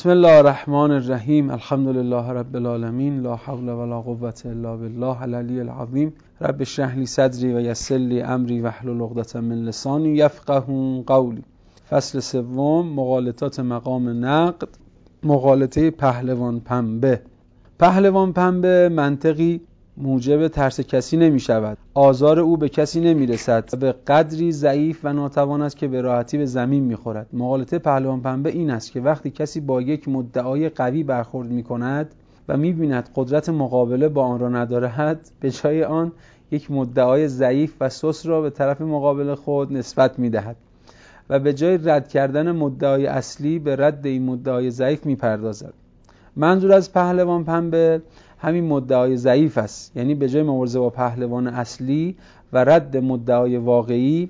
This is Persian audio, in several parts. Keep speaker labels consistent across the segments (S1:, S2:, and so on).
S1: بسم الله الرحمن الرحیم. الحمد لله رب العالمین، لا حول ولا قوة الا بالله العلی العظیم. رب اشرح لی صدری و یسر لی امری واحلل عقدة من لسانی یفقهوا قولی. فصل سوم، مغالطات مقام نقد. مغالطه پهلوان پنبه. پهلوان پنبه منطقی موجب ترس کسی نمی شود، آزار او به کسی نمی رسد و به قدری ضعیف و ناتوان است که به راحتی به زمین می خورد. مغالطه پهلوان پنبه این است که وقتی کسی با یک مدعای قوی برخورد می کند و می بیند قدرت مقابله با آن را ندارد، به جای آن یک مدعای ضعیف و سست را به طرف مقابل خود نسبت می دهد و به جای رد کردن مدعای اصلی به رد این مدعای ضعیف می پردازد. منظور از پهلوان پنبه همین مدعای ضعیف است، یعنی به جای مبارزه با پهلوان اصلی و رد مدعای واقعی،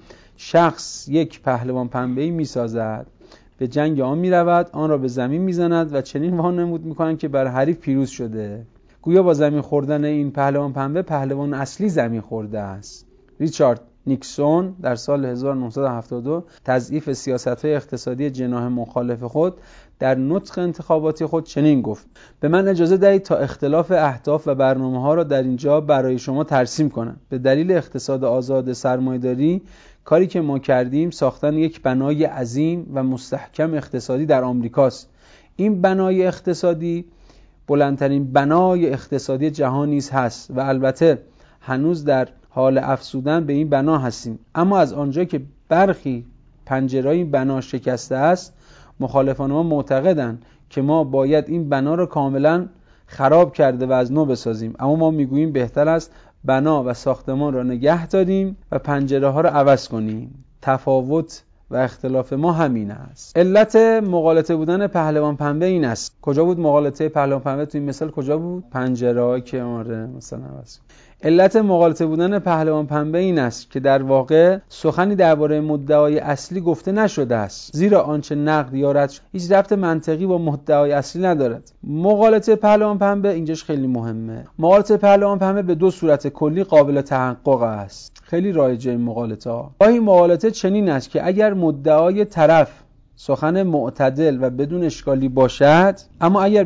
S1: شخص یک پهلوان پنبه‌ای می‌سازد، به جنگ آن می‌رود، آن را به زمین می‌زند و چنین وانمود می‌کند که بر حریف پیروز شده. گویا با زمین خوردن این پهلوان پنبه، پهلوان اصلی زمین خورده است. ریچارد نیکسون در سال 1972 تضعیف سیاست‌های اقتصادی جناح مخالف خود در نطق انتخاباتی خود چنین گفت: به من اجازه دهید تا اختلاف اهداف و برنامه‌ها را در اینجا برای شما ترسیم کنم. به دلیل اقتصاد آزاد سرمایه‌داری، کاری که ما کردیم ساختن یک بنای عظیم و مستحکم اقتصادی در آمریکاست. این بنای اقتصادی بلندترین بنای اقتصادی جهان نیز هست و البته هنوز در حال افزودن به این بنا هستیم، اما از آنجا که برخی پنجره‌های این بنا شکسته است، مخالفان ما معتقدند که ما باید این بنا را کاملا خراب کرده و از نو بسازیم، اما ما میگوییم بهتر است بنا و ساختمان را نگه داریم و پنجره ها را عوض کنیم. تفاوت و اختلاف ما همین است. علت مغالطه بودن پهلوان پنبه این است. کجا بود مغالطه پهلوان پنبه تو این مثال؟ کجا بود؟ پنجره‌ای که مثلا عوض. علت مغالطه بودن پهلوان پنبه این است که در واقع سخنی درباره مدعای اصلی گفته نشده است، زیرا آنچه نقد یا رد هیچ ربط منطقی با مدعای اصلی ندارد. مغالطه پهلوان پنبه اینجاش خیلی مهمه. مغالطه پهلوان پنبه به دو صورت کلی قابل تحقق است. خیلی رایجه این مغالطه ها. گاهی مغالطه چنین است که اگر مدعای طرف سخن معتدل و بدون اشکالی باشد، اما اگر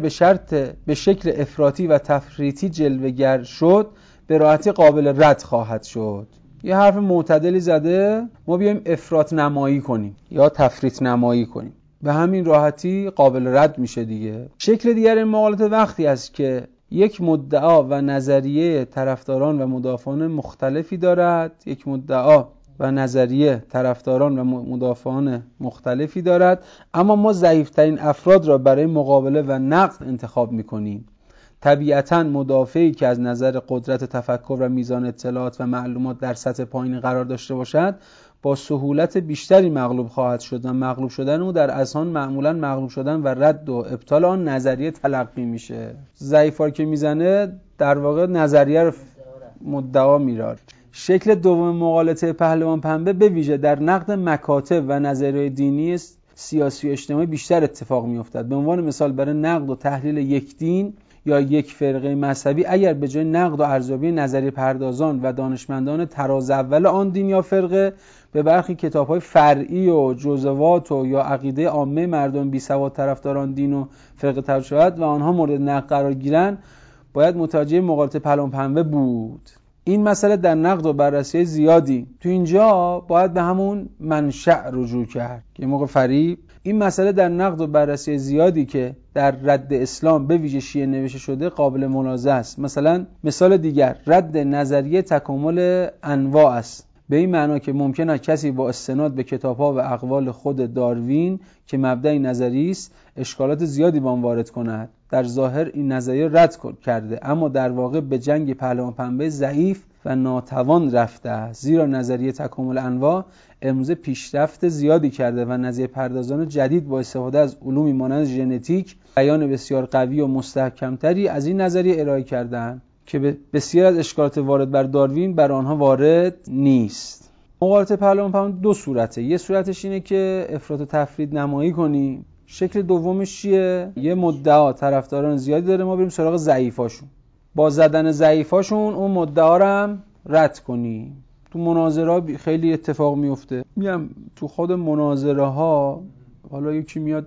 S1: به شکل افراطی و تفریطی جلوه‌گر شد، به راحتی قابل رد خواهد شد. یه حرف معتدلی زده، ما بیایم افراط نمایی کنیم یا تفریط نمایی کنیم، به همین راحتی قابل رد میشه دیگه. شکل دیگر این مغالطه وقتی است که یک مدعا و نظریه طرفداران و مدافعان مختلفی دارد، یک مدعا و نظریه طرفداران و مدافعان مختلفی دارد، اما ما ضعیف‌ترین افراد را برای مقابله و نقد انتخاب می‌کنیم. طبیعتاً مدافعی که از نظر قدرت تفکر و میزان اطلاعات و معلومات در سطح پایین قرار داشته باشد، با سهولت بیشتری مغلوب خواهد شد و مغلوب شدن او در اذهان معمولاً مغلوب شدن و رد و ابطال آن نظریه تلقی میشه. ضعیفا که میزنه در واقع نظریه رو مدعا میراد. شکل دوم مغالطه پهلوان پنبه به ویژه در نقد مکاتب و نظریه دینی سیاسی و اجتماعی بیشتر اتفاق میافتد. به عنوان مثال برای نقد و تحلیل یک دین یا یک فرقه مذهبی، اگر به جای نقد و ارزیابی نظریه پردازان و دانشمندان طراز اول آن دین یا فرقه به برخی کتاب‌های فرعی و جزوات و یا عقیده عامه مردم بی‌سواد طرفداران دین و فرقه توجه شود و آنها مورد نقد قرار گیرند، باید متوجه مغالطه پهلوان پنبه بود. این مسئله در نقد و بررسی زیادی تو اینجا باید به همون منشأ رجوع کرد که موقع فریب. این مسئله در نقد و بررسی زیادی که در رد اسلام به ویژه شیعه نوشته شده قابل ملاحظه است. مثال دیگر رد نظریه تکامل انواع است، به این معنا که ممکن است کسی با استناد به کتاب‌ها و اقوال خود داروین که مبدأ نظری است اشکالات زیادی با آن وارد کند. در ظاهر این نظریه رد کرده، اما در واقع به جنگ پهلوان پنبه ضعیف و ناتوان رفته است، زیرا نظریه تکامل انواع امروزه پیشرفت زیادی کرده و نظریه پردازان جدید با استفاده از علومی مانند ژنتیک بیان بسیار قوی و مستحکمتری از این نظریه ارائه کردند که بسیار از اشکالات وارد بر داروین بر آنها وارد نیست. مغالطه پهلوان پنبه دو صورته. یه صورتش اینه که افراط و تفرید نمایی کنی. شکل دومش چیه؟ یه مدعا طرفداران زیادی داره، ما بریم سراغ ضعیفاشون، با زدن ضعیفاشون اون مدعا رو هم رد کنی. تو مناظره خیلی اتفاق میفته. میگم تو خود مناظره ها حالا یکی میاد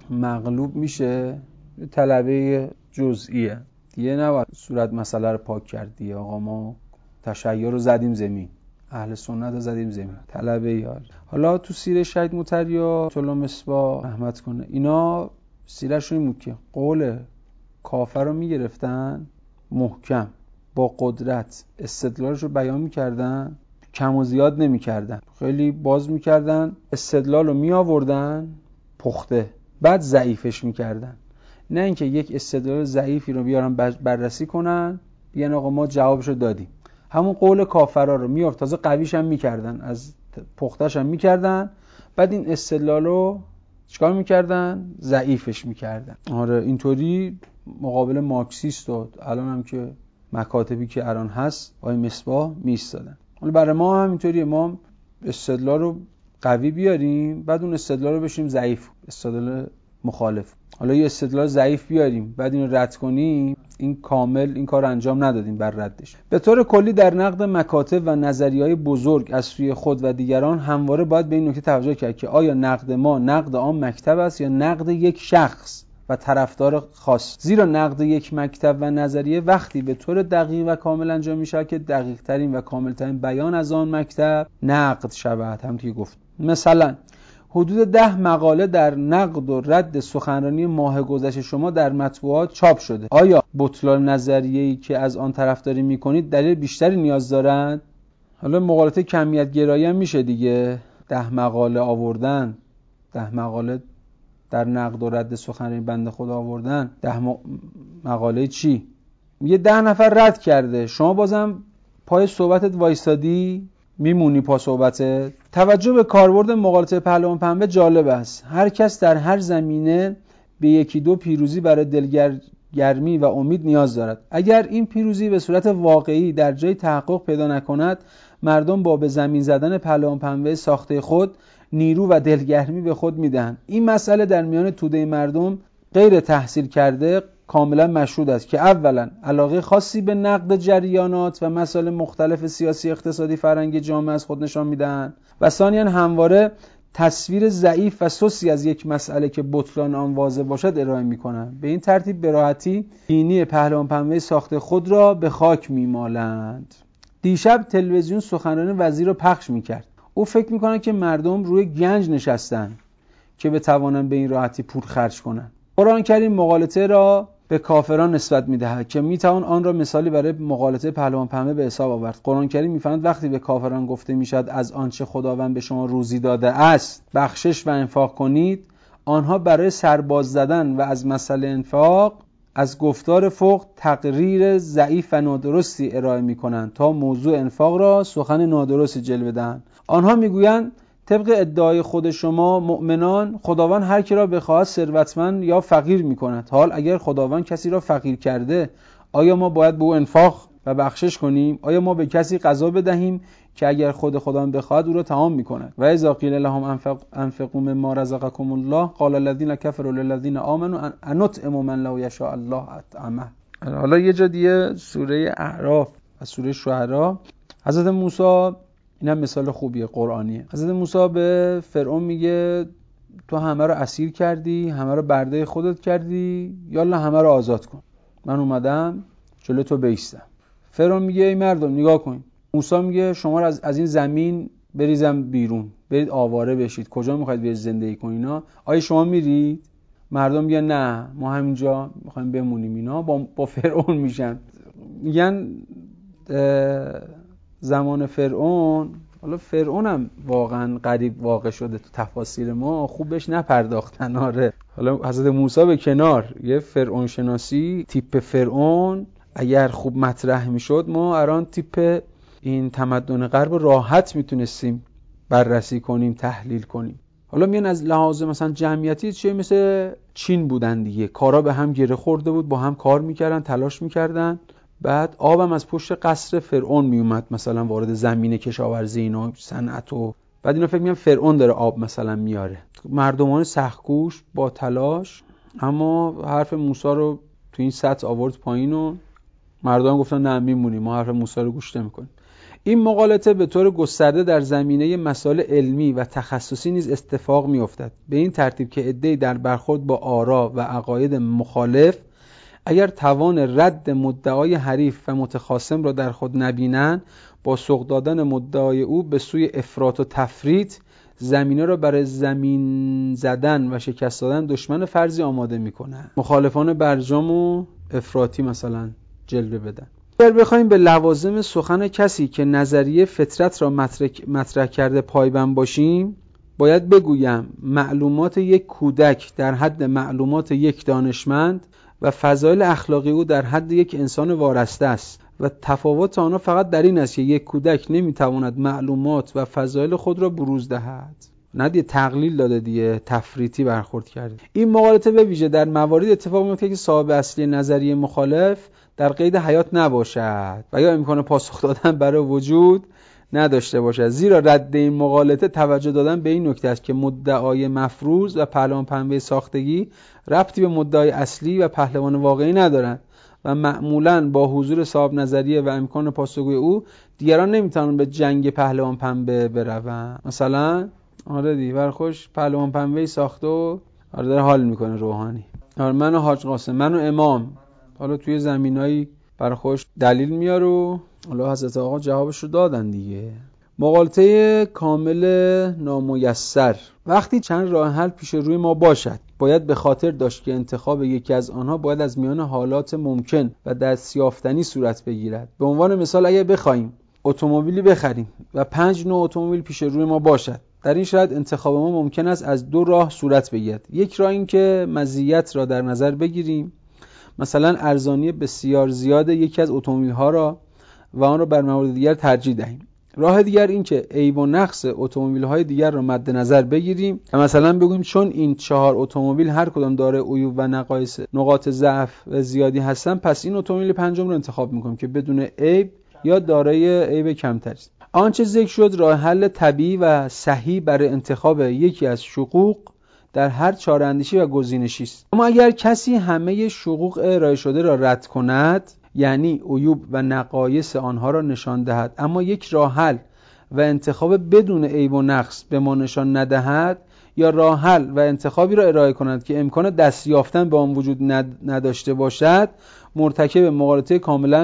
S1: مغلوب میشه طلبه جزئیه دیگه، نباید صورت مسئله رو پاک کردی. آقا ما تشیع رو زدیم زمین، اهل سنت رو زدیم زمین، طلبه یار. حالا تو سیره شهید مطریا طلا مصباح رحمت کنه، اینا سیرهشون این بود که قول کافر رو میگرفتن محکم با قدرت، استدلالش رو بیان میکردن، کم و زیاد نمیکردن، خیلی باز میکردن، استدلال رو میآوردن پخته، بعد ضعیفش میکردن. نه اینکه یک استدلال ضعیفی رو بیارن بررسی کنن بیان آقا ما جوابشو دادیم، همون قول کافرا رو میآورد، تازه قویش هم میکردن، از پختش هم میکردن، بعد این استدلال رو چیکار میکردن؟ ضعیفش میکردن. آره اینطوری مقابل مارکسیست و الان هم که مکاتبی که الان هست آقای مصباح میایستادن. حالا برای ما هم اینطوریه، ما استدلال رو قوی بیاریم بعد اون استدلال رو بشیم ضعیف، استدلال مخالف. حالا یه استدلال ضعیف بیاریم بعد اینو رد کنیم، این کامل این کار انجام ندادیم بر ردش. به طور کلی در نقد مکاتب و نظریه‌های بزرگ از سوی خود و دیگران همواره باید به این نکته توجه کرد که آیا نقد ما نقد آن مکتب است یا نقد یک شخص و طرفدار خاص. زیرا نقد یک مکتب و نظریه وقتی به طور دقیق و کامل انجام میشه که دقیق ترین و کامل ترین بیان از آن مکتب نقد شود. هم که گفت مثلا حدود 10 مقاله در نقد و رد سخنرانی ماه گذشته شما در مطبوعات چاپ شده. آیا بطلان نظریه‌ای که از آن طرفداری می‌کنید دلیل بیشتری نیاز دارند؟ حالا مقالطه کمیت گرایی هم میشه دیگه. 10 مقاله آوردن، 10 مقاله در نقد و رد سخنرانی بنده خدا آوردن، 10 مقاله چی؟ یه 10 نفر رد کرده، شما بازم پای صحبتت وایسادی میمونی پا صحبتت. توجه به کاربرد مقالطه پهلوان پنبه جالب است. هر کس در هر زمینه به یکی دو پیروزی برای دلگرمی و امید نیاز دارد. اگر این پیروزی به صورت واقعی در جای تحقق پیدا نکند، مردم با به زمین زدن پهلوان پنبه ساخته خود نیرو و دلگرمی به خود میدهند. این مسئله در میان توده مردم غیر تحصیل کرده کاملا مشهود است که اولا علاقه خاصی به نقد جریانات و مسائل مختلف سیاسی، اقتصادی، فرهنگی جامعه از خود نشان میدن و ثانیا همواره تصویر ضعیف و سوسی از یک مسئله که بطلان آن واضح باشد ارائه میکنند. به این ترتیب به راحتی دینی پهلوان پنبه ساخته خود را به خاک میمالند. دیشب تلویزیون سخنرانی وزیر را پخش میکرد. او فکر میکنه که مردم روی گنج نشستن که بتوانند به این راحتی پول خرج کنند. قرآن کریم مقالطه را به کافران نسبت میدهد که میتوان آن را مثالی برای مقالطه پهلوان پنبه به حساب آورد. قرآن کریم میفرماید وقتی به کافران گفته میشد از آنچه خداوند به شما روزی داده است بخشش و انفاق کنید، آنها برای سرباز زدن و از مسئله انفاق از گفتار فوق تقریر ضعیف و نادرستی ارائه میکنند تا موضوع انفاق را سخن نادرستی جلوه دهند. آنها میگویند طبق ادعای خود شما مؤمنان خداوند هر کی را بخواهد ثروتمند یا فقیر میکند. حال اگر خداوند کسی را فقیر کرده آیا ما باید به او انفاق و بخشش کنیم؟ آیا ما به کسی غذا بدهیم که اگر خداوند بخواهد او را طعام میکند؟ و اذا قیل لهم انفقوا مما رزقکم الله قال الذين كفروا للذين آمنوا انطعم من لو یشاء الله اطعمه. حالا یه جا دیگه سوره اعراف و سوره شعراء حضرت موسی، این هم مثال خوبیه قرآنیه. حضرت موسی به فرعون میگه تو همه رو اسیر کردی، همه رو برده خودت کردی، یالا همه رو آزاد کن، من اومدم جلوی تو بایستم. فرعون میگه ای مردم نگاه کن. موسی میگه شما رو از این زمین بریزم بیرون، برید آواره بشید، کجا میخواید برید زندگی کنید اینا؟ آیا شما میرید؟ مردم میگن نه ما همینجا میخوایم بمونیم. اینا با فرعون میشن، میگن زمان فرعون، حالا فرعون هم واقعا قریب واقع شده تو تفاسیر ما، خوب بهش نپرداختن. آره حالا حضرت موسی به کنار، یه فرعون شناسی تیپ فرعون اگر خوب مطرح میشد ما الان تیپ این تمدن غرب راحت میتونستیم بررسی کنیم، تحلیل کنیم. حالا میان از لحاظ مثلا جمعیتی چه مثل چین بودن دیگه، کارا به هم گره خورده بود، با هم کار میکردن، تلاش میکردن. بعد آبم از پشت قصر فرعون میومد مثلا وارد زمین کشاورزی اینا صنعت، و بعد اینا فکر می‌کنن فرعون داره آب مثلا میاره. مردمان سخت‌کوش با تلاش، اما حرف موسی رو تو این سطح آورد پایین و مردم گفتن نه میمونیم، ما حرف موسی رو گوش نمی‌کنیم. این مغالطه به طور گسترده در زمینه مسائل علمی و تخصصی نیز اتفاق می‌افتد، به این ترتیب که عده‌ای در برخورد با آرا و عقاید مخالف اگر توان رد مدعای حریف و متخاصم را در خود نبینند، با سوق دادن مدعای او به سوی افراط و تفریط زمینه را برای زمین زدن و شکست دادن دشمن فرضی آماده می‌کنند. مخالفان برجام و افراطی مثلا جلوه بدن. اگر بخوایم به لوازم سخن کسی که نظریه فطرت را مطرح کرده پایبند باشیم، باید بگویم معلومات یک کودک در حد معلومات یک دانشمند و فضایل اخلاقی او در حد یک انسان وارسته است و تفاوت آنها فقط در این است که یک کودک نمیتواند معلومات و فضایل خود را بروز دهد. ندیه تقلیل داده دیگه، تفریطی برخورد کرده. این مغالطه به ویژه در موارد اتفاق میفته که صاحب اصلی نظریه مخالف در قید حیات نباشد و یا امکان پاسخ دادن برای وجود نداشته باشد، زیرا رد این مغالطه توجه دادن به این نکته است که مدعای مفروض و پهلوان پنبه ساختگی ربطی به مدعای اصلی و پهلوان واقعی ندارند و معمولاً با حضور صاحب نظریه و امکان پاسخگویی او دیگران نمیتونن به جنگ پهلوان پنبه بروند. مثلا آره دی برخوش پهلوان پنبه ساخته و آره داره حال میکنه روحانی. آره من و حاج قاسم، من و امام، حالا توی زمینایی برخوش دلیل میاره و حالا حضرت آقا جوابش رو دادن دیگه. مغالطه کامل نامیسر. وقتی چند راه حل پیش روی ما باشد، باید به خاطر داشت که انتخاب یکی از آنها باید از میان حالات ممکن و دستیافتنی صورت بگیرد. به عنوان مثال اگر بخوایم اتومبیلی بخریم و 5 نوع اتومبیل پیش روی ما باشد، در این شرایط انتخاب ما ممکن است از 2 راه صورت بگیرد. یک راه این که مزیت را در نظر بگیریم، مثلا ارزانی بسیار زیاد یکی از اتومبیل‌ها را و آن را بر موارد دیگر ترجیح دهیم. راه دیگر این که عیب و نقص اتومبیل‌های دیگر را مد نظر بگیریم و مثلا بگوییم چون این 4 اتومبیل هر کدام دارای عیوب و نقاط ضعف زیادی هستند، پس این اتومبیل پنجم رو انتخاب می‌کنیم که بدون عیب یا دارای عیب کمتری است. آنچه ذکر شد راه حل طبیعی و صحیح برای انتخاب یکی از شقوق در هر چاره‌اندیشی و گزینشی است. اما اگر کسی همه شقوق ارائه شده را رد کند، یعنی عیوب و نقایص آنها را نشان دهد اما یک راه حل و انتخاب بدون عیب و نقص به ما نشان ندهد، یا راه حل و انتخابی را ارائه کند که امکان دست یافتن به آن وجود نداشته باشد، مرتکب مغالطه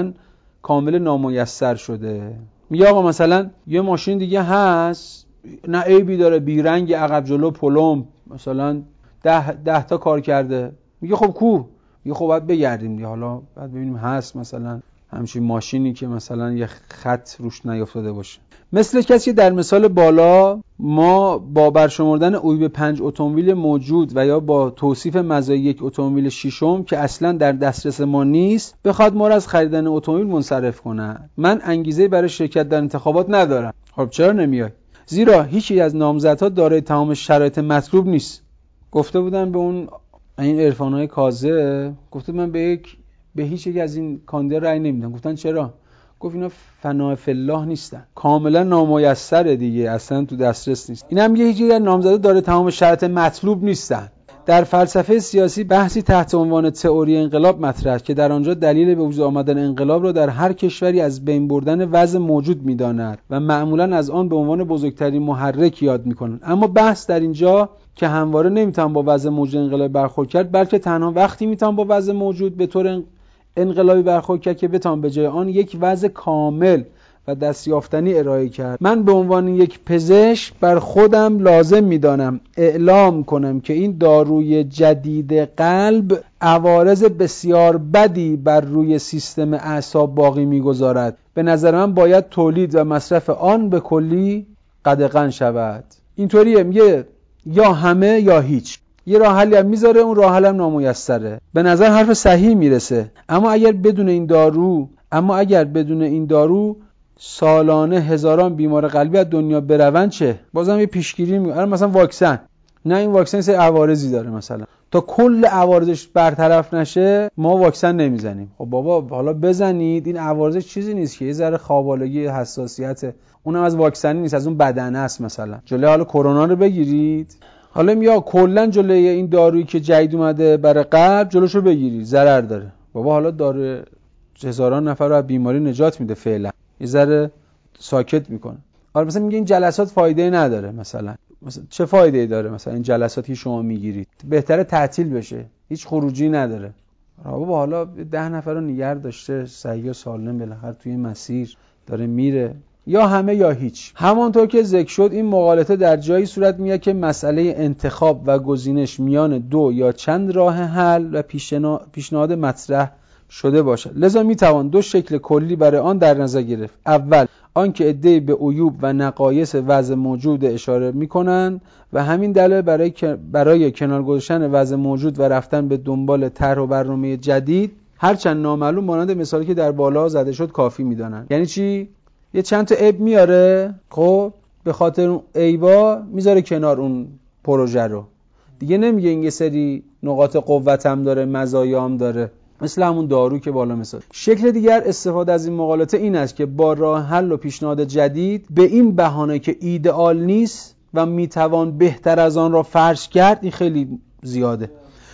S1: کامل نامیسر شده. میگه آقا مثلا یه ماشین دیگه هست نه عیبی داره، بیرنگ، عقب جلو پلم، مثلا 10 تا کار کرده. میگه خب کو؟ میگه خب باید بگردیم دیگه، حالا باید ببینیم هست مثلا همچین ماشینی که مثلا یه خط روش نیافتاده باشه. مثل کسی در مثال بالا ما با برشمردن عیوب 5 اتومبیل موجود و یا با توصیف مزایای یک اتومبیل ششم که اصلا در دسترس ما نیست بخواد ما را از خریدن اتومبیل منصرف کنه، من انگیزه برای شرکت در انتخابات ندارم. خب چرا نمیای؟ زیرا هیچ یک از نامزدها دارای تمام شرایط مطلوب نیست. گفته بودن به اون این عرفانای کاذب، گفته من به هیچ یک از این کاندیدا رأی نمیدم. گفتن چرا؟ گفت اینا فنا فی الله نیستن، کاملا نامیسره دیگه، اصلا تو دسترس نیست. اینا هم هیچ یک از نامزدا داره تمام شرایط مطلوب نیستن. در فلسفه سیاسی بحثی تحت عنوان تئوری انقلاب مطرح که در آنجا دلیل به وجود آمدن انقلاب را در هر کشوری از بین بردن وضع موجود می‌داند و معمولاً از آن به عنوان بزرگترین محرک یاد می‌کنند. اما بحث در اینجا که همواره نمی‌توان با وضع موجود انقلاب برخورد کرد، بلکه تنها وقتی می‌توان با وضع موجود به طور انقلابی برخورد کرد که بتوان به جای آن یک وضع کامل و دستیافتنی ارائه کرد. من به عنوان یک پزشک بر خودم لازم می‌دانم اعلام کنم که این داروی جدید قلب عوارض بسیار بدی بر روی سیستم اعصاب باقی می‌گذارد. به نظر من باید تولید و مصرف آن به کلی قدغن شود. اینطوریه، میگه یا همه یا هیچ. یه راه حلی هم میذاره، اون راه حل هم نامیسره. به نظر حرف صحیح میرسه. اما اگر بدون این دارو سالانه هزاران بیمار قلبی از دنیا بروند چه؟ بازم یه پیشگیری میگه. مثلا واکسن، نه این واکسن سه عوارضی داره، مثلا تا کل عوارضش برطرف نشه ما واکسن نمیزنیم. خب بابا حالا بزنید، این عوارض چیزی نیست که، یه ذره خوابالگی، حساسیت، اونم از واکسن نیست، از اون بدنه است. مثلا جلوی حالا کرونا رو بگیرید، حالا یا کلا جلوی این دارویی که جدید اومده برای قلب جلوشو بگیرید، ضرر داره. بابا حالا داره هزاران نفر رو از بیماری نجات میده، فعلا یه ذره ساکت میکنه. آره مثلا میگه این جلسات فایده نداره، مثلا چه فایده‌ای داره مثلا این جلساتی که شما میگیرید؟ بهتره تعطیل بشه، هیچ خروجی نداره. بابا حالا 10 نفر رو نگه داشته صحیح و سالم بالاخره توی مسیر داره میره، یا همه یا هیچ. همانطور که ذکر شد این مغالطه در جایی صورت میگیره که مسئله انتخاب و گزینش میان دو یا چند راه حل و پیشنهاد مطرح شده باشد. لذا میتوان دو شکل کلی برای آن در نظر گرفت. اول آنکه عده‌ای به عیوب و نقایص وضع موجود اشاره میکنند و همین دلیل برای کنار گذاشتن وضع موجود و رفتن به دنبال طرح و برنامه جدید هرچند نامعلوم مانند مثالی که در بالا زده شد کافی میدانند. یعنی چی؟ یه چند تا عیب میاره، خب به خاطر اون عیبا میذاره کنار اون پروژه رو. دیگه نمیگه این یه سری نقاط قوت هم داره، مزایا هم داره، مثل همون دارو که بالا مثال. شکل دیگر استفاده از این مغالطه این است که با راه حل و پیشنهاد جدید به این بهانه که ایدئال نیست و میتوان بهتر از آن را فرض کرد، این خیلی زیاده،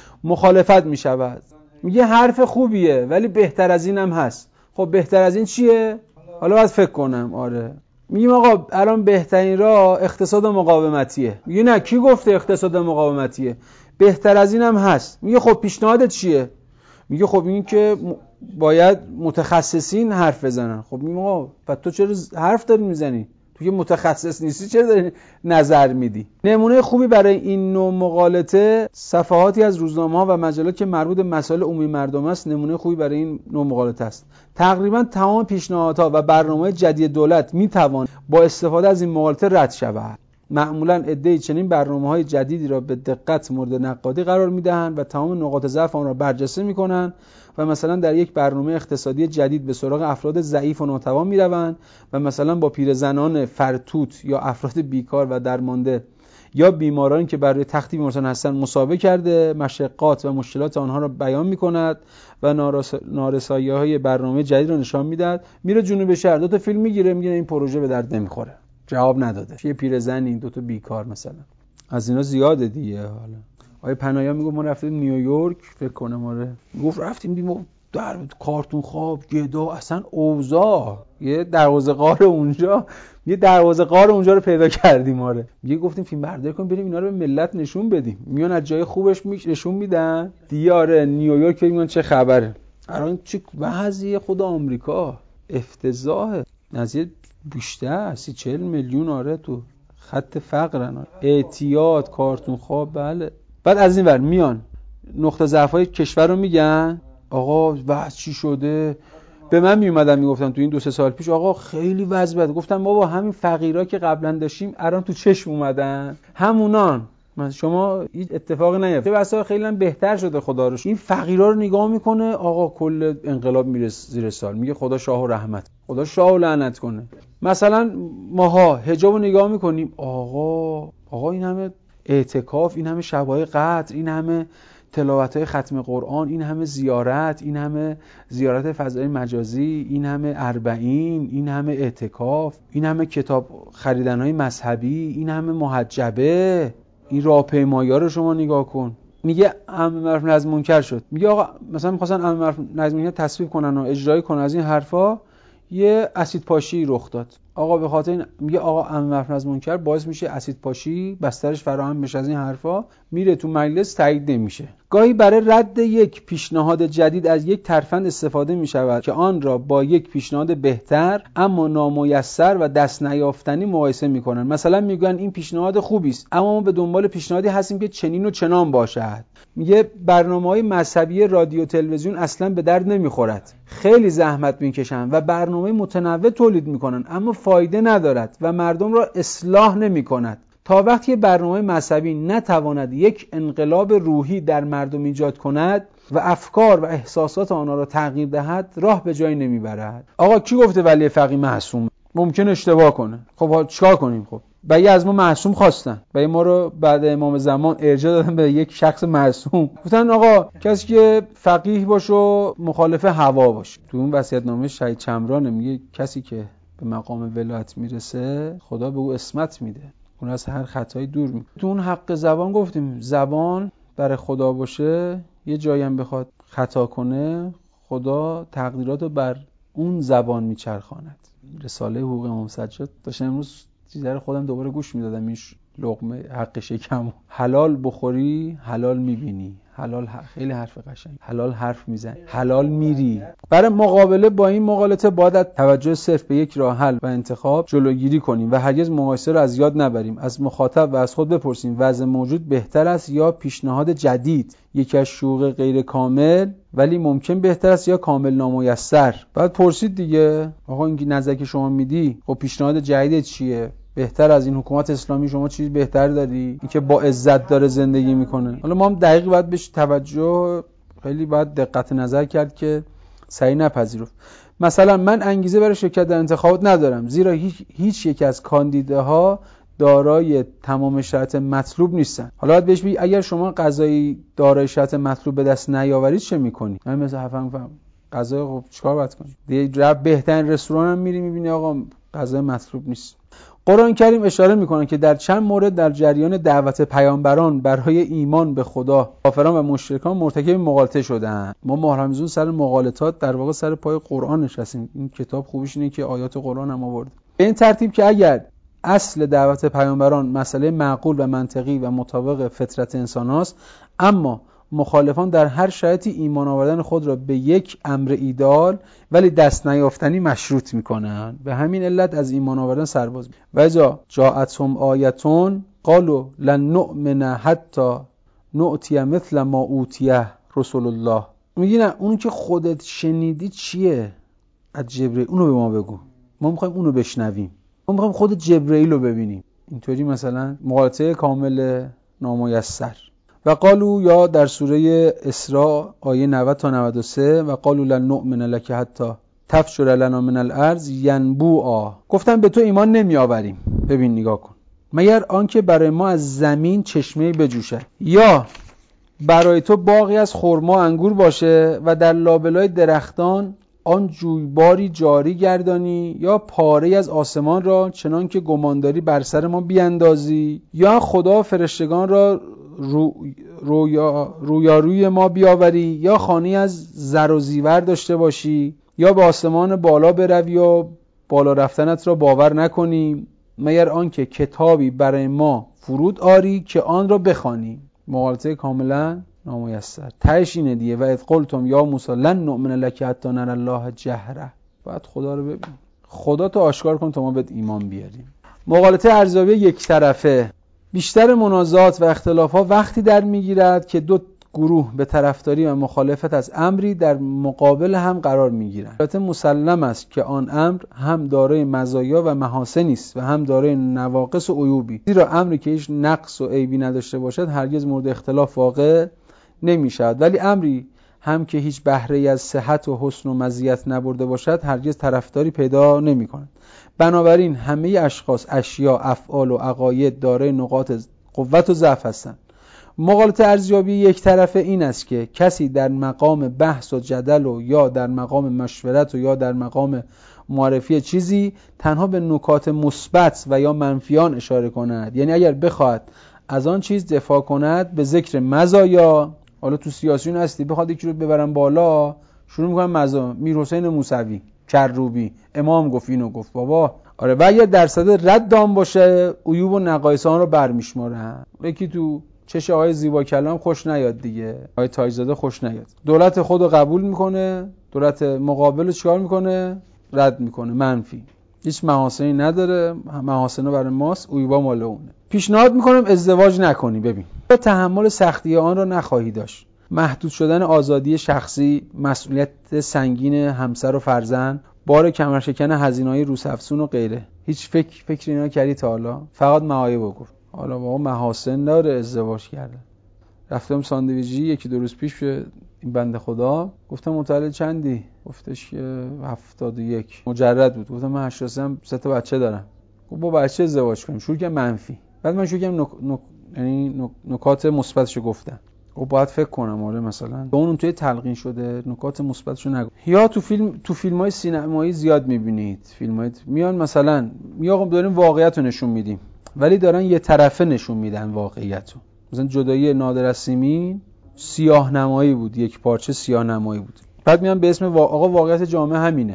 S1: مخالفت میشود. میگه حرف خوبیه ولی بهتر از این هم هست. خب بهتر از این چیه؟ حالا باید فکر کنم. آره میگیم آقا الان بهترین راه اقتصاد مقاومتیه. میگه نه، کی گفته اقتصاد مقاومتیه؟ بهتر از این هم هست. میگه خب پیشنهادت چیه؟ میگه خب این که باید متخصصین حرف بزنن. خب میگم آقا تو چرا حرف داری میزنی؟ تو که متخصص نیستی چرا داری نظر میدی؟ نمونه خوبی برای این نوع مغالطه صفحاتی از روزنامه‌ها و مجلات که مربوط به مسائل عمومی مردم است نمونه خوبی برای این نوع مغالطه است. تقریبا تمام پیشنهادها و برنامه‌های جدید دولت میتوان با استفاده از این مغالطه رد شود. معمولاً عده‌ای چنین برنامه‌های جدیدی را به دقت مورد نقادی قرار می‌دهند و تمام نقاط ضعف آن را برجسته می‌کنند و مثلا در یک برنامه اقتصادی جدید به سراغ افراد ضعیف و ناتوان می‌روند و مثلا با پیرزنان فرتوت یا افراد بیکار و درمانده یا بیمارانی که برای تختی بیمارستان هستند مسابقه کرده مشقات و مشکلات آنها را بیان می‌کند و نارسایی‌های برنامه جدید را نشان می‌دهد. میره جنوب شهر دو تا فیلم میگیره، میگه این پروژه به درد نمی‌خوره. جواب نداده. یه پیرزنی، دو تا بیکار مثلا. از اینا زیاده دیگه. حالا آیه پناهیا میگه ما رفتیم نیویورک، فکر کنم آره، گفت رفتیم دیدیم در کارتون خواب گدا اصلا اوضاع، یه دروازه غار اونجا، یه دروازه غار اونجا رو پیدا کردیم. آره میگه گفتیم فیلم برداری کنیم بریم اینا رو به ملت نشون بدیم. میان از جای خوبش نشون میدن دیگه. آره نیویورک میگن چه خبره الان، چه وضعیه خود آمریکا، افتضاحه. نزدیک بیشتر 40 میلیون آره تو خط فقرن، اعتیاد، کارتون خواب. بله. بعد از این ور میان نقطه ضعف‌های کشور رو میگن آقا وضع چی شده. به من میومدن میگفتن تو این 2-3 سال پیش آقا خیلی وضع بده. گفتم بابا همین فقیرا که قبلا داشتیم الان تو چشم اومدن، همونان. شما هیچ اتفاقی نیفته، بسا خیلی هم بهتر شده خدا رو. این فقیرا رو نگاه میکنه آقا کل انقلاب میره زیر سال، میگه خدا شاه و رحمت، خدا شاه و لعنت کنه. مثلا ماها حجاب رو نگاه میکنیم آقا این همه اعتکاف، این همه شبای قدر، این همه تلاوت‌های ختم قرآن، این همه زیارت، این همه زیارت فضای مجازی، این همه اربعین، این همه اعتکاف، این همه کتاب خریدن‌های مذهبی، این همه محجبه، این راهپیمایی‌ها رو شما نگاه کن. میگه امر معروف نهی از منکر شد. میگه آقا مثلا می‌خواستن امر معروف نهی از منکر تصویب کنن و اجرایی کنن از این حرفا، یه اسید پاشی رخ داد. آقا به خاطر این میگه آقا امر معروف نهی از منکر باعث میشه اسید پاشی بسترش فراهم بشه از این حرفا، میره تو مجلس تایید نمیشه. گاهی برای رد یک پیشنهاد جدید از یک ترفند استفاده میشود که آن را با یک پیشنهاد بهتر اما نامیسر و دست نیافتنی مقایسه میکنن. مثلا میگن این پیشنهاد خوبی است اما ما به دنبال پیشنهادی هستیم که چنین و چنان باشد. میگه برنامه‌های مذهبی رادیو تلویزیون اصلا به درد نمیخورد، خیلی زحمت میکشن و برنامه متنوع تولید میکنن اما فایده ندارد و مردم را اصلاح نمیکند. تا وقتی برنامه مذهبی نتواند یک انقلاب روحی در مردم ایجاد کند و افکار و احساسات آنها را تغییر دهد راه به جایی نمیبرد. آقا کی گفته ولی فقیه معصوم؟ ممکن اشتباه کنه. خب چیکار کنیم؟ خب بقیه از ما معصوم خواستن، بقیه ما رو بعد امام زمان ارجاع دادن به یک شخص معصوم. گفتن آقا کسی که فقیه باشه و مخالف هوا باشه. تو اون وصیت‌نامه شهید چمران میگه کسی که به مقام ولایت میرسه خدا به او عصمت میده، اون از هر خطایی دور میکنه. تو اون حق زبان گفتیم زبان برای خدا باشه، یه جایی هم بخواد خطا کنه خدا تقدیراتو بر اون زبان میچرخاند. رساله حقوق امام سجاد داشتم امروز چیزا رو خودم دوباره گوش میدادم. این لقمه حق شکم. حلال بخوری حلال میبینی، حلال خیلی حرف قشنگ، حلال حرف میزنی، حلال میری. برای مقابله با این مغالطه باید توجه صرف به یک راه حل و انتخاب جلوگیری کنیم و هرگز مقایسه را از یاد نبریم. از مخاطب و از خود بپرسیم وضع موجود بهتر است یا پیشنهاد جدید، یکی از شروط غیر کامل ولی ممکن بهتر است یا کامل نامیسر. بعد پرسید دیگه آقا این نظری که شما میدی خب پیشنهاد جدید چیه؟ بهتر از این حکومت اسلامی شما چیز بهتر داری؟ این که با عزت داره زندگی میکنه. حالا ما هم دقیق باید بهش توجه، خیلی باید دقت نظر کرد که صحیح نپذیرفت. مثلا من انگیزه برای شرکت در انتخابات ندارم، زیرا هیچ یک از کاندیداها دارای تمام شرایط مطلوب نیستن. حالا باید بهش بگی اگر شما غذای دارای شرایط مطلوب به دست نیاورید چه میکنی؟ من مثلا فهم غذا خب چیکار باید کنی؟ دیگه بهترین رستوران هم میری میبینی آقا غذای مطلوب نیست. قرآن کریم اشاره میکنه که در چند مورد در جریان دعوت پیامبران برای ایمان به خدا کافران و مشرکان مرتکب مغالطه شدند. ما محرمزون سر مغالطات در واقع سر پای قرآن نشستیم. این کتاب خوبیش اینه که آیات قرآن هم آورد. به این ترتیب که اگر اصل دعوت پیامبران مسئله معقول و منطقی و مطابق فطرت انسان است، اما مخالفان در هر شرایطی ایمان آوردن خود را به یک امر ایدئال ولی دست نیافتنی مشروط میکنن. به همین علت از ایمان آوردن سرباز میکنن. و اذا جاءتهم آیتون قالوا لن نؤمن حتی نؤتی مثل ما اوتی رسول الله. میگی نه اون که خودت شنیدی چیه از جبرئیل اونو به ما بگو، ما میخوایم اونو بشنویم، ما میخوایم خود جبرئیل رو ببینیم. اینطوری مثلا مغالطه کامل نامیسر. و قالو یا در سوره اسراء آیه 90 تا 93 و قالو لن نؤمن لک حتی تفجر لنا من الارض ینبوعا. گفتن به تو ایمان نمی آوریم، ببین نگاه کن، مگر آنکه برای ما از زمین چشمه بجوشد یا برای تو باغی از خرما انگور باشه و در لابلای درختان آن جویباری جاری گردانی یا پاره از آسمان را چنان که گمانداری بر سر ما بیاندازی یا خدا فرشتگان را رویاروی ما بیاوری یا خانه از زر و زیور داشته باشی یا به آسمان بالا بروی و بالا رفتنت را باور نکنی، مگر آنکه کتابی برای ما فرود آری که آن را بخوانیم. مغالطه کاملا نامیسر. تهش اینه دیگه و اذ قلتم یا موسی لن نؤمن لک حتی نری الله جهره. باید خدا رو ببین، خدا تو آشکار کن تا ما بهت ایمان بیاریم. مغالطه ارزیابی یک طرفه. بیشتر منازعات و اختلافات وقتی در میگیرد که دو گروه به طرفداری و مخالفت از امری در مقابل هم قرار میگیرند. البته مسلم است که آن امر هم دارای مزایا و محاسنی است و هم دارای نواقص و عیوبی، زیرا امری که هیچ نقص و عیبی نداشته باشد هرگز مورد اختلاف واقع نمیشود، ولی امری هم که هیچ بهره‌ای از صحت و حسن و مزیت نبرده باشد هرگز طرفداری پیدا نمی‌کند. بنابراین همه اشخاص، اشیا، افعال و عقاید دارای نقاط قوت و ضعف هستند. مغالطه ارزیابی یک طرفه این است که کسی در مقام بحث و جدل و یا در مقام مشورت و یا در مقام معرفی چیزی تنها به نکات مثبت و یا منفیان اشاره کند. یعنی اگر بخواهد از آن چیز دفاع کند به ذکر مزایا، حالا تو سیاسیون هستی بخواد یکی رو ببرن بالا شروع میکنن مزایا، میرحسین موسوی، کروبی، امام گفت اینو گفت بابا آره، و اگر درصد رد دام باشه عیوب و نقایص آن رو برمیشمارن. یکی تو چش آقای زیبا کلام خوش نیاد دیگه، آقای تاجزاده خوش نیاد، دولت خودو قبول میکنه، دولت مقابل رو چیکار میکنه؟ رد میکنه، منفی، هیچ محاسنی نداره، محاسنه برای ماست، عیوبا مال اونه. پیشنهاد میکنم ازدواج نکنی. ببین تو تحمل سختی آن رو نخواهی داشت، محدود شدن آزادی شخصی، مسئولیت سنگین همسر و فرزند، بار کمرشکن هزینه‌های روسافزون و غیره. هیچ فکر اینا کردی تا حالا؟ فقط معایب گفت. حالا واقعا محاسن داره ازدواج کرده. رفتم ساندویچی یکی دو روز پیش به این بنده خدا، گفتم متولد چندی؟ گفتش که 71. مجرد بود. گفتم من 83 3 تا بچه دارم. گفت با بچه ازدواج کنیم. شروع کردم منفی. بعد من شروع کردم یعنی نکات مثبتشو گفتم. خب باید فکر کنم آره مثلا به اون توی تلقین شده نکات مثبتشو نگو. یا تو فیلم‌های سینمایی زیاد می‌بینید، فیلم‌های میان مثلا میگم داریم واقعیتو نشون میدیم ولی دارن یه طرفه نشون میدن واقعیتو. مثلا جدایی نادر از سیمین سیاه نمایی بود، یک پارچه سیاه نمایی بود. بعد میان به اسم آقا واقعیت جامعه همینه،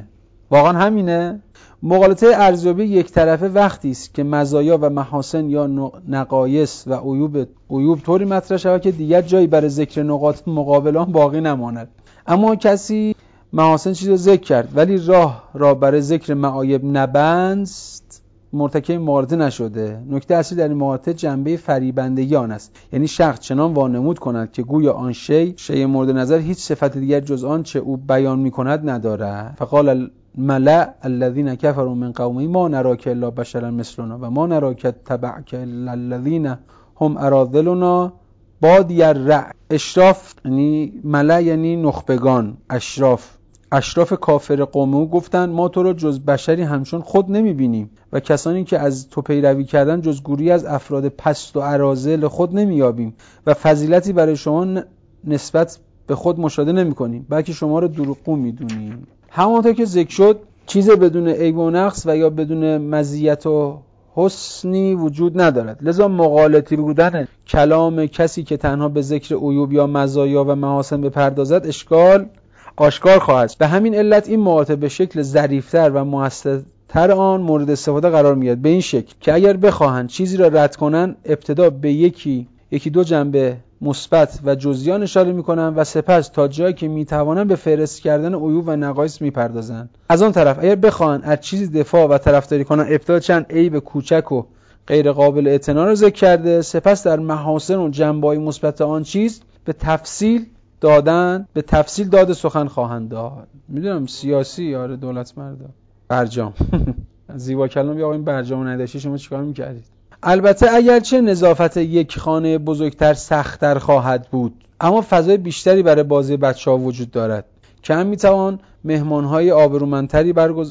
S1: واقعا همینه. مغالطه ارزیابی یک طرفه وقتی است که مزایا و محاسن یا نقایص و عیوب طوری مطرح شود که دیگر جایی برای ذکر نقاط مقابلان باقی نماند. اما کسی محاسن چیز رو ذکر کرد ولی راه را برای ذکر معایب نبست، مرتکب مغالطه نشده. نکته اصلی در این مغالطه جنبه فریبندگی آن است، یعنی شخص چنان وانمود کند که گویا آن شی مورد نظر هیچ صفت دیگر جز آن چه او بیان می‌کند ندارد. فقال الملأ الذين كفروا من قومه ما نراك الا بشرا مثلنا و ما نراك اتبعك الا الذين هم اراذلنا بادی الرأی. اشراف یعنی ملأ یعنی نخبگان، اشراف کافر قوم او گفتند ما تو را جز بشری همچون خود نمیبینیم و کسانی که از تو پیروی کردن جز گروهی از افراد پست و اراذل خود نمییابیم و فضیلتی برای شما نسبت به خود مشاهده نمیکنیم بلکه شما را دروغگو میدونیم. همانطور که ذکر شد چیز بدون عیب و نقص و یا بدون مزیت و حسنی وجود ندارد، لذا مغالطی بودن کلام کسی که تنها به ذکر عیوب یا مزایا و محاسن بپردازد اشکال آشکار خواهد. به همین علت این مغالطه به شکل ظریف‌تر و مؤثرتر آن مورد استفاده قرار می‌گیرد، به این شکل که اگر بخواهند چیزی را رد کنند ابتدا به یکی دو جنبه مثبت و جزئیان اشاره می‌کنند و سپس تا جایی که می‌توانند به فهرست کردن عیوب و نقایص می‌پردازند. از آن طرف اگر بخواهند از چیزی دفاع و طرفداری کنند ابتدا چند عیب کوچک و غیر قابل اعتنا را ذکر کرده، سپس در محاسن و جنبه‌های مثبت آن چیز به تفصیل داده سخن خواهند داد. میدونم سیاسی آره دولت مردا برجام زیبا کلام یا این برجام نداشتی شما چیکار می‌کردید؟ البته اگرچه نظافت یک خانه بزرگتر سخت‌تر خواهد بود اما فضای بیشتری برای بازی بچه‌ها وجود دارد که هم میتوان مهمانی‌های آبرومندتری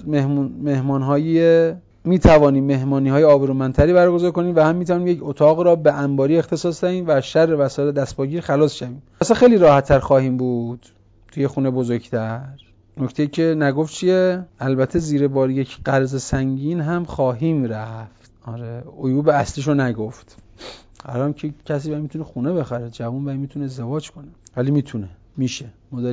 S1: برگزار کنیم و هم میتوانیم یک اتاق را به انباری اختصاص دهیم و از شر وسایل دستپاگیر خلاص شویم. اصلا خیلی راحت‌تر خواهیم بود توی خونه بزرگتر. نکته که نگفت چیه؟ البته زیر بار یک قرض سنگین هم خواهیم رفت. آره عیوب اصلیشو نگفت. الان که کسی باید میتونه خونه بخره، جوون باید میتونه ازدواج کنه، ولی میشه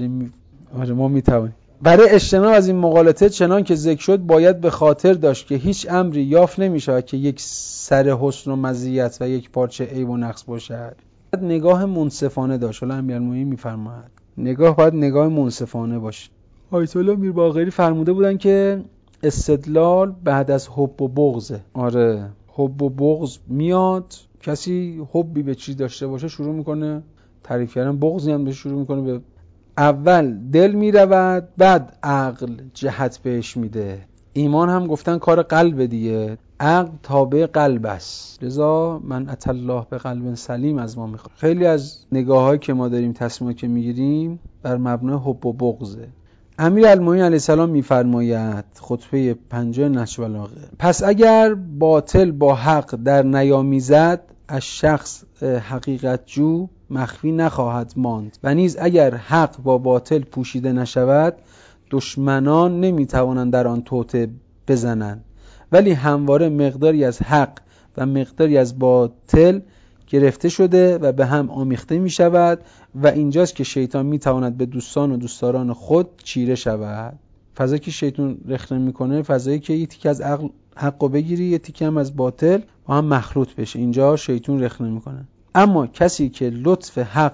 S1: ما میتوانیم. برای اجتناب از این مغالطه چنان که ذکر شد باید به خاطر داشت که هیچ امری یافت نمی‌شود که یک سر حسن و مزیت و یک پارچه عیب و نقص باشد. نگاه منصفانه داشت. حالا امیرالمومنین میفرماید باید نگاه منصفانه باشه. آیت الله میر باقری فرموده بودن که استدلال بعد از حب و بغضه. آره حب و بغض میاد، کسی حبی به چیز داشته باشه شروع میکنه تعریف کردن، بغضی هم شروع میکنه به اول دل میرود بعد عقل جهت بهش میده. ایمان هم گفتن کار قلب دیگه، عقل تابع قلب است، لذا من اتى الله به قلب سلیم از ما میخواد. خیلی از نگاهایی که ما داریم تصمیمی که میگیریم بر مبنای حب و بغضه. امیرالمومنین علیه السلام میفرماید خطبه 50 نهج البلاغه، پس اگر باطل با حق در نیامیزد از شخص حقیقت جو مخفی نخواهد ماند و نیز اگر حق با باطل پوشیده نشود دشمنان نمیتوانند در آن توطئه بزنند، ولی همواره مقداری از حق و مقداری از باطل گرفته شده و به هم آمیخته می شود و اینجاست که شیطان می تواند به دوستان و دوستداران خود چیره شود. فضایی که شیطان رخنه می کنه فضایی که یه تیکه از حق رو بگیری یه تیکه هم از باطل با هم مخلوط بشه، اینجا شیطان رخنه می کنه. اما کسی که لطف حق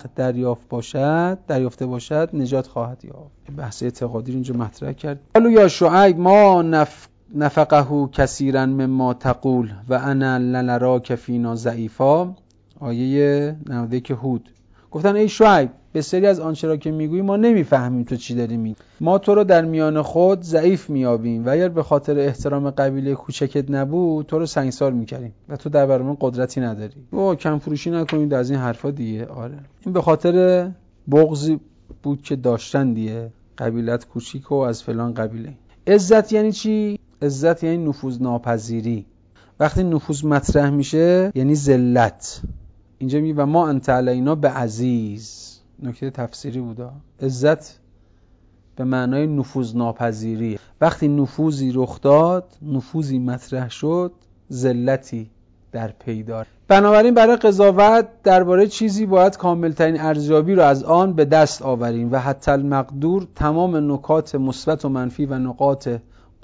S1: دریافته باشد نجات خواهد یافت. بحث اعتقادی رو اینجا مطرح کرد. قالوا یا شعیب ما نفقه کثیرا مما تقول و انا لنراک فینا ضعیفا. آیه 91 هود. گفتن ای شعیب بسیاری از آنچه را که میگویی ما نمیفهمیم تو چی داری میگی، ما تو رو در میان خود ضعیف میابیم و اگر به خاطر احترام قبیله کوچکت نبود تو رو سنگسار میکردیم و تو در برابر قدرتی نداری. کم فروشی نکنید از این حرفا دیگه. آره این به خاطر بغضی بود که داشتن دیگه، قبیلت کوچیک و از فلان قبیله. عزت یعنی چی؟ عزت یعنی نفوذ ناپذیری. وقتی نفوذ مطرح میشه یعنی ذلت. اینجا میگه و ما انت علینا به عزیز. نکته تفسیری بوده. عزت به معنای نفوذ ناپذیری. وقتی نفوذی رخ داد، نفوذی مطرح شد، ذلتی در پی دارد. بنابراین برای قضاوت درباره چیزی باید کاملترین ارزیابی رو از آن به دست آوریم و حتی المقدور تمام نکات مثبت و منفی و نقاط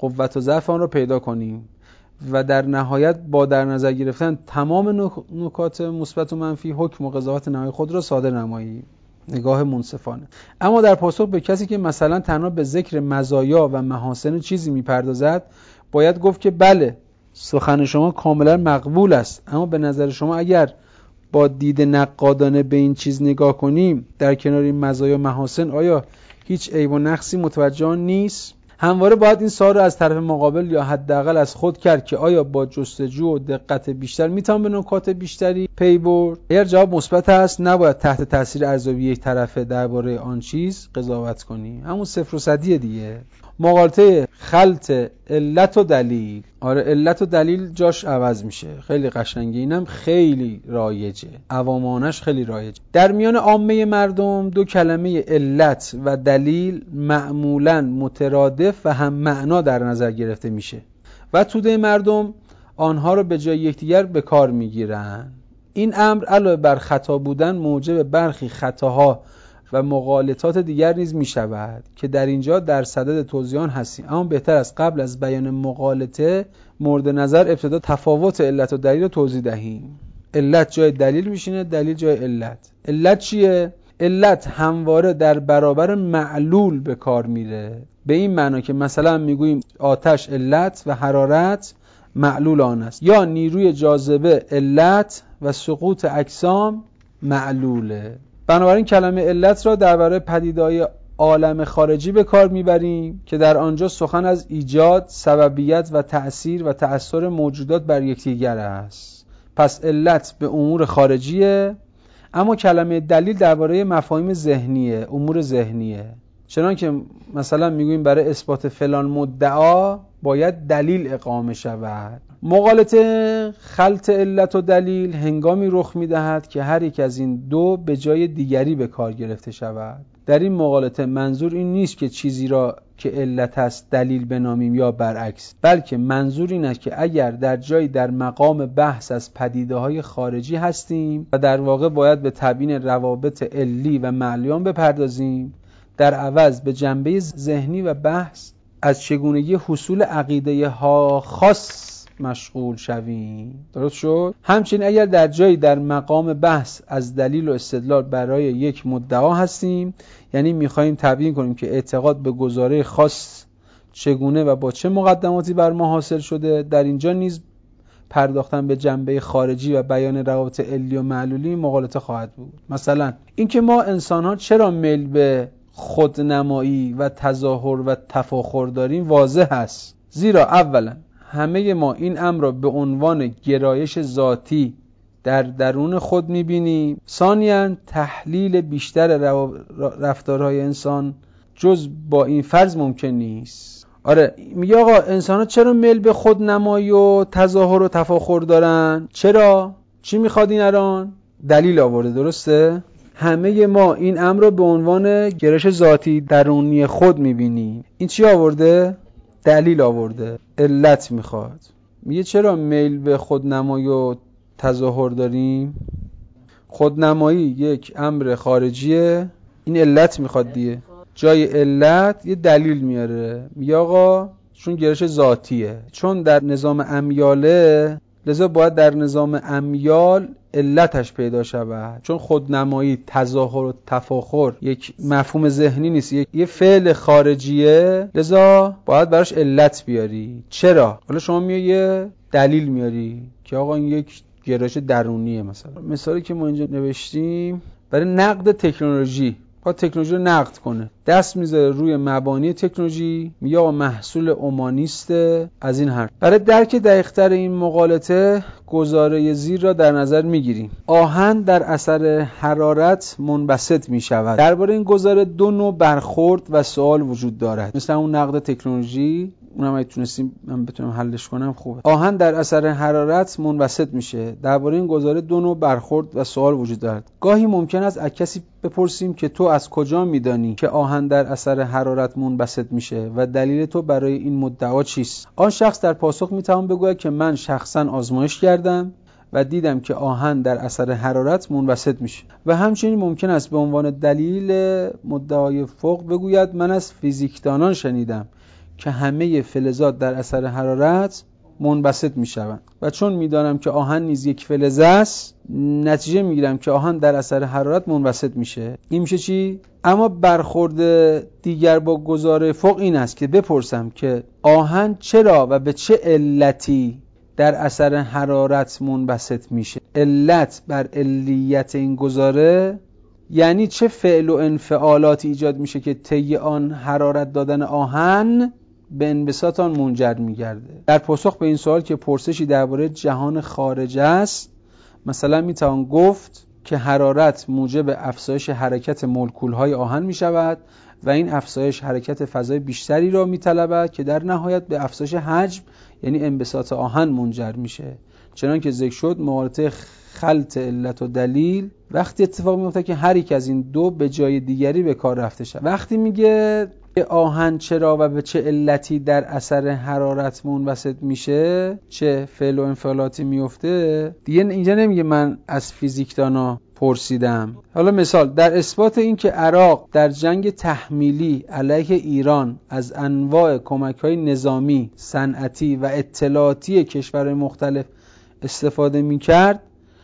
S1: قوت و ضعف آن را پیدا کنیم و در نهایت با در نظر گرفتن تمام نکات مثبت و منفی حکم و قضاوت نهایی خود را صادر نماییم. نگاه منصفانه. اما در پاسخ به کسی که مثلا تنها به ذکر مزایا و محاسن چیزی میپردازد باید گفت که بله، سخن شما کاملا مقبول است، اما به نظر شما اگر با دید نقادانه به این چیز نگاه کنیم، در کنار این مزایا و محاسن آیا هیچ عیب و نقصی متوجه آن نیست؟ همواره باید این سوال را از طرف مقابل یا حداقل از خود کرد که آیا با جستجو و دقت بیشتر میتوان به نکات بیشتری پی برد؟ اگر جواب مثبت است، نباید تحت تاثیر ارزیابی یک طرفه درباره آن چیز قضاوت کنی. همون صفر و صدیه دیگه. مغالطه خلط علت و دلیل. آره، علت و دلیل جاش عوض میشه. خیلی قشنگه. اینم خیلی رایجه. عوامانش خیلی رایجه. در میان عامه مردم دو کلمه علت و دلیل معمولاً مترادف و هم معنا در نظر گرفته میشه و توده مردم آنها رو به جای یکدیگر به کار میگیرن. این امر علاوه بر خطا بودن موجب برخی خطاها و مغالطات دیگر نیز می شود که در اینجا در صدد توضیح آن هستیم. اما بهتر است قبل از بیان مغالطه مورد نظر ابتدا تفاوت علت و دلیل رو توضیح دهیم. علت جای دلیل میشینه، دلیل جای علت. علت چیه؟ علت همواره در برابر معلول به کار میره. به این معنا که مثلا میگوییم آتش علت و حرارت معلول آن است، یا نیروی جاذبه علت و سقوط اجسام معلوله. بنابراین کلمه علت را درباره پدیده‌های عالم خارجی به کار میبریم که در آنجا سخن از ایجاد، سببیت و تأثیر و تأثیر موجودات بر یکدیگر است. پس علت به امور خارجیه، اما کلمه دلیل درباره مفاهیم ذهنیه، امور ذهنیه. چنانکه مثلا میگوییم برای اثبات فلان مدعا باید دلیل اقامه شود. مغالطه خلط علت و دلیل هنگامی رخ میدهد که هر یک از این دو به جای دیگری به کار گرفته شود. در این مغالطه منظور این نیست که چیزی را که علت است دلیل بنامیم یا برعکس، بلکه منظور این است که اگر در جایی در مقام بحث از پدیده‌های خارجی هستیم و در واقع باید به تبیین روابط علی و معلولیان بپردازیم، در عوض به جنبه ذهنی و بحث از چگونگی حصول عقیده ها خاص مشغول شویم. درست شد؟ همچنین اگر در جایی در مقام بحث از دلیل و استدلال برای یک مدعا هستیم، یعنی میخواییم تبیین کنیم که اعتقاد به گزاره خاص چگونه و با چه مقدماتی بر ما حاصل شده، در اینجا نیز پرداختن به جنبه خارجی و بیان روابط علی و معلولی مغالطه خواهد بود. مثلا اینکه ما انسان‌ها چرا میل به خودنمایی و تظاهر و تفاخر داریم واضح است، زیرا اولا همه ما این امر را به عنوان گرایش ذاتی در درون خود می‌بینیم. ثانیاً تحلیل بیشتر رفتارهای انسان جز با این فرض ممکن نیست. آره، میگه آقا انسان‌ها چرا میل به خودنمایی و تظاهر و تفاخر دارن؟ چرا؟ چی میخواد این الان؟ دلیل آورده. درسته؟ همه ما این امر رو به عنوان گرایش ذاتی درونی خود می‌بینیم. این چی آورده؟ دلیل آورده. علت میخواد. میگه چرا میل به خودنمایی و تظاهر داریم؟ خودنمایی یک امر خارجیه، این علت میخواد دیگه. جای علت یه دلیل میاره، میگه آقا چون گرایش ذاتیه، چون در نظام امیاله لذا باید در نظام امیال علتش پیدا شود. چون خودنمایی، تظاهر و تفاخر یک مفهوم ذهنی نیست، یه فعل خارجیه، لذا باید براش علت بیاری. چرا؟ حالا شما یه دلیل میاری که آقا این یک گرایش درونیه. مثالی که ما اینجا نوشتیم برای نقد تکنولوژی، با تکنولوژی رو نقد کنه، دست میذاره روی مبانی تکنولوژی، میگه آقا محصول اومانیسته. از این حرف برای درک دقیق‌تر این مغالطه گزاره زیر را در نظر میگیریم. آهن در اثر حرارت منبسط میشود. درباره این گزاره دو نوع برخورد و سوال وجود دارد. مثل اون نقد تکنولوژی، اونم اگه تونستیم من بتونم حلش کنم خوبه. آهن در اثر حرارت منبسط میشه. درباره این گزاره دو نوع برخورد و سوال وجود دارد. گاهی ممکن است از کسی بپرسیم که تو از کجا میدانی که آهن در اثر حرارت منبسط میشه و دلیل تو برای این مدعا چیست؟ آن شخص در پاسخ میتوان بگوید که من شخصا آزمایش کردم و دیدم که آهن در اثر حرارت منبسط میشه. و همچنین ممکن است به عنوان دلیل مدعای فوق بگوید من از فیزیکدانان شنیدم که همه فلزات در اثر حرارت منبسط میشوند و چون میدانم که آهن نیز یک فلز است، نتیجه میگیرم که آهن در اثر حرارت منبسط میشه. این میشه چی؟ اما برخورد دیگر با گزاره فوق این است که بپرسم که آهن چرا و به چه علتی در اثر حرارت منبسط میشه. علت بر علیت این گزاره یعنی چه فعل و انفعالاتی ایجاد میشه که طی آن حرارت دادن آهن به انبساط آن منجر میگرده. در پاسخ به این سوال که پرسشی درباره جهان خارج است، مثلا میتوان گفت که حرارت موجب افزایش حرکت مولکول‌های آهن میشود و این افزایش حرکت فضای بیشتری را میطلبد که در نهایت به افزایش حجم یعنی انبساط آهن منجر میشه. چنان که ذکر شد، مقالطه خلط علت و دلیل وقتی اتفاق میفته که هر یک از این دو به جای دیگری به کار رفته شد. وقتی میگه آهن چرا و به چه علتی در اثر حرارت منبسط میشه، چه فعل و انفعالاتی میفته، دیگه اینجا نمیگه من از فیزیکدانا پرسیدم. حالا مثال در اثبات این که عراق در جنگ تحمیلی علیه ایران از انواع کمک‌های نظامی، صنعتی و اطلاعاتی کشورهای مختلف استفاده میکرد،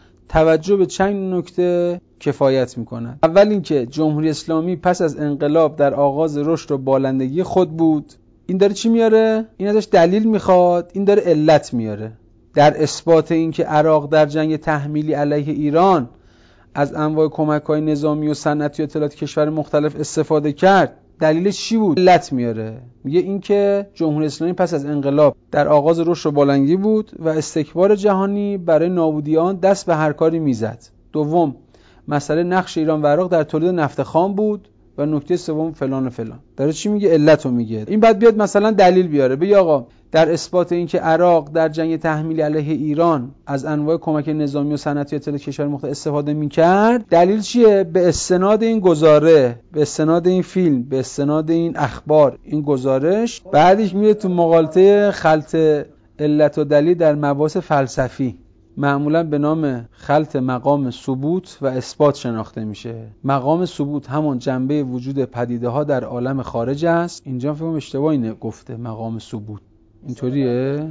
S1: توجه به چند نکته کفایت میکنه. اول اینکه جمهوری اسلامی پس از انقلاب در آغاز رشد و بالندگی خود بود. این داره چی میاره؟ این ازش دلیل میخواد، این داره علت میاره. در اثبات اینکه عراق در جنگ تحمیلی علیه ایران از انواع کمک‌های نظامی و صنعتی و اطلاعاتی کشور مختلف استفاده کرد، دلیلش چی بود؟ علت میاره. میگه این که جمهوری اسلامی پس از انقلاب در آغاز رشد و بالندگی بود و استکبار جهانی برای نابودی آن دست به هر کاری میزد. دوم، مسئله نقش ایران و عراق در تولید نفت خام بود و نکته سوم فلان و فلان. داره چی میگه؟ علتو میگه. این بعد بیاد مثلا دلیل بیاره. بگه آقا در اثبات اینکه عراق در جنگ تحمیلی علیه ایران از انواع کمک نظامی و صنعتی و اطلاعاتی کشور مختلف استفاده میکرد، دلیل چیه؟ به استناد این گزاره، به استناد این فیلم، به استناد این اخبار، این گزارش. بعدش میره تو مقالطه خلط علت و دلیل در مباحث فلسفی، معمولا به نام خلط مقام ثبوت و اثبات شناخته میشه. مقام ثبوت همون جنبه وجود پدیده ها در عالم خارج است. اینجا فکر کنم اشتباهی گفته مقام ثبوت، اینطوریه؟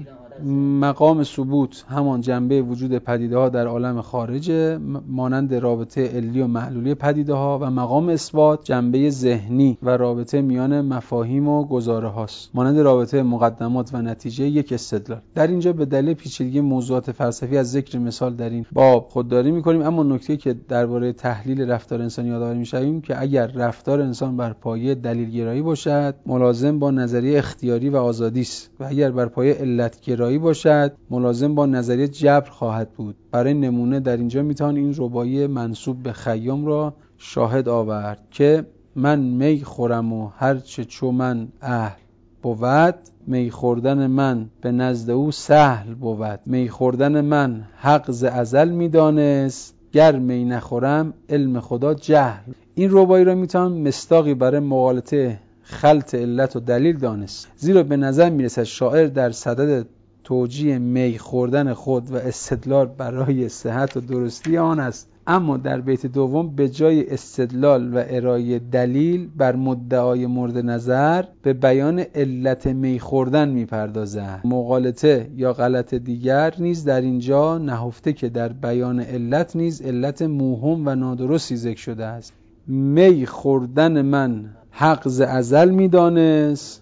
S1: مقام ثبوت همان جنبه وجود پدیده ها در عالم خارجه، مانند رابطه علی و معلولی پدیده ها، و مقام اثبات جنبه ذهنی و رابطه میان مفاهیم و گزاره هاست، مانند رابطه مقدمات و نتیجه یک استدلال. در اینجا به دلیل پیچیدگی موضوعات فلسفی از ذکر مثال در این باب خودداری میکنیم، اما نکته که درباره تحلیل رفتار انسانی یادآوری میشویم که اگر رفتار انسان بر پایه دلیل گرایی باشد، ملازم با نظریه اختیاری و آزادی است، و اگر بر پایه علت گرایی باشد، ملازم با نظریه جبر خواهد بود. برای نمونه در اینجا میتوان این رباعی منسوب به خیام را شاهد آورد که من می خورم و هرچه چو من اهل بود، می خوردن من به نزد او سهل بود. می خوردن من حق ز ازل میدانست، گر می نخورم علم خدا جهل. این رباعی را میتوان مصداقی برای مقالطه خلط علت و دلیل دانست، زیرا به نظر میرسد شاعر در صدد توجیه می خوردن خود و استدلال برای صحت و درستی آن است، اما در بیت دوم به جای استدلال و ارائه دلیل بر مدعای مورد نظر به بیان علت می خوردن میپردازد. مغالطه یا غلط دیگر نیز در اینجا نهفته که در بیان علت نیز علت موهوم و نادرستی ذکر شده است. می خوردن من حق ز ازل میدانست،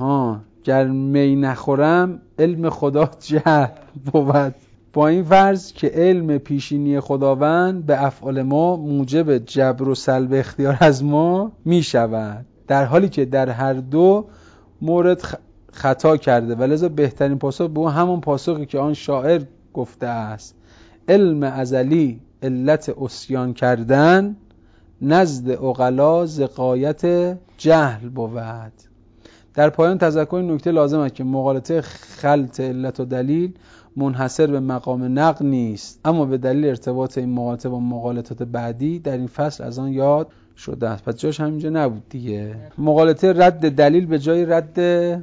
S1: گر می نخورم علم خدا جهل بود. با این فرض که علم پیشینی خداوند به افعال ما موجب جبر و سلب اختیار از ما می شود، در حالی که در هر دو مورد خطا کرده، و لذا بهترین پاسخ به اون همون پاسخی که آن شاعر گفته است: علم ازلی علت عصیان کردن، نزد عقلا ز غایت جهل بود. در پایان تذکر نکته لازم است که مقالطه خلط علت و دلیل منحصر به مقام نقد نیست، اما به دلیل ارتباط این مقالطه با مقالطات بعدی در این فصل از آن یاد شده است. پس جاش همینجا نبود دیگه. مقالطه رد دلیل به جای رد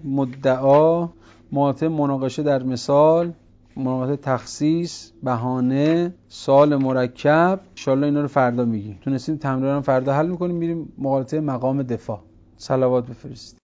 S1: مدعا، مقالطه مناقشه در مثال، مقالطه تخصیص، بهانه، سوال مرکب. ان شاءالله اینا رو فردا میگیم. تونستیم تمرین رو فردا حل میکنیم، میریم مقالطه مقام دفاع. صلوات بفرستید.